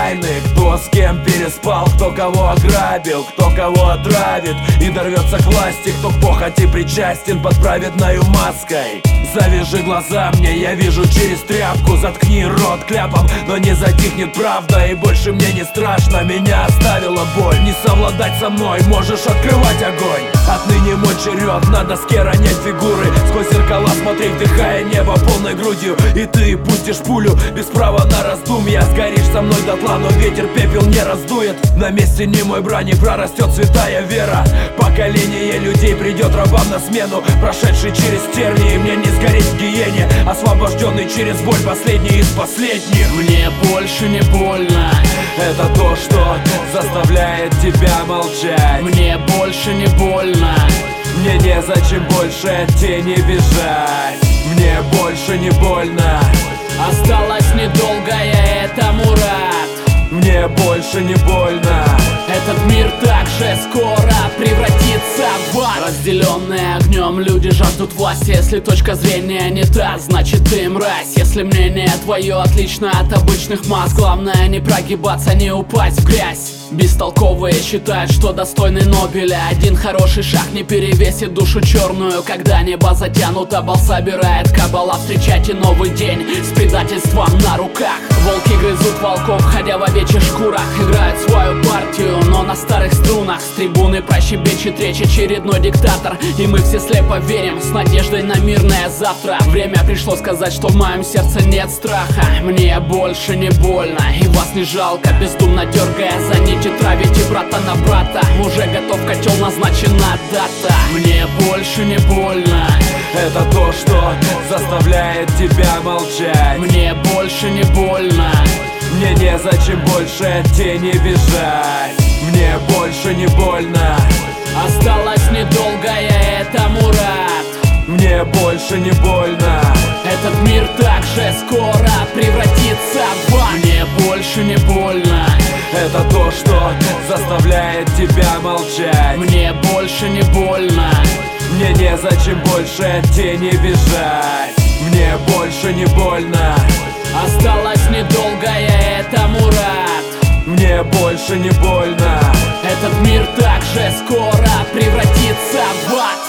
тайны. Кто с кем переспал, кто кого ограбил, кто кого отравит и дорвется к власти. Кто к похоти причастен под праведною маской. Завяжи глаза мне, я вижу через тряпку. Заткни рот кляпом, но не затихнет правда. И больше мне не страшно, меня оставила боль. Не совладать со мной, можешь открывать огонь. Отныне мой черед, на доске ронять фигуры. Сквозь зеркала смотреть, вдыхая небо полной грудью. И ты пустишь пулю без права на раздумья. Сгоришь со мной дотла, но ветер пепел не раздует. На месте немой брани прорастет святая вера. Поколение людей придет рабам на смену, прошедший через тернии. Мне не сгореть в гиене, освобожденный через боль, последний из последних. Мне больше не больно. Это то, что заставляет тебя молчать. Мне больше не больно. Мне незачем больше от тени бежать. Мне больше не больно. Осталось недолго, я этому рад. Мне больше не больно. Этот мир также скоро превратится в ад. Разделенные огнем люди жаждут власти. Если точка зрения не та, значит ты мразь. Если мнение твое отлично от обычных масс, главное не прогибаться, не упасть в грязь. Бестолковые считают, что достойны Нобеля. Один хороший шаг не перевесит душу черную. Когда небо затянуто, бал собирает кабала. Встречайте новый день с предательством на руках. Волки грызут волков, ходя в овечьих шкурах. Играют свою партию, но на старых струнах. С трибуны прощебечет речь очередной диктатор. И мы все слепо верим с надеждой на мирное завтра. Время пришло сказать, что в моем сердце нет страха. Мне больше не больно, и вас не жалко. Бездумно дергая за нить, травите брата на брата. Уже готов котел, назначена дата. Мне больше не больно. Это то, что заставляет тебя молчать. Мне больше не больно. Мне незачем больше от тени бежать. Мне больше не больно. Осталось недолго, я этому рад. Мне больше не больно. Этот мир также скоро превратится в ад. Мне больше не больно. Это то, что заставляет тебя молчать. Мне больше не больно. Мне незачем больше от тени бежать. Мне больше не больно. Осталось недолго, я этому рад. Мне больше не больно. Этот мир также скоро превратится в ад.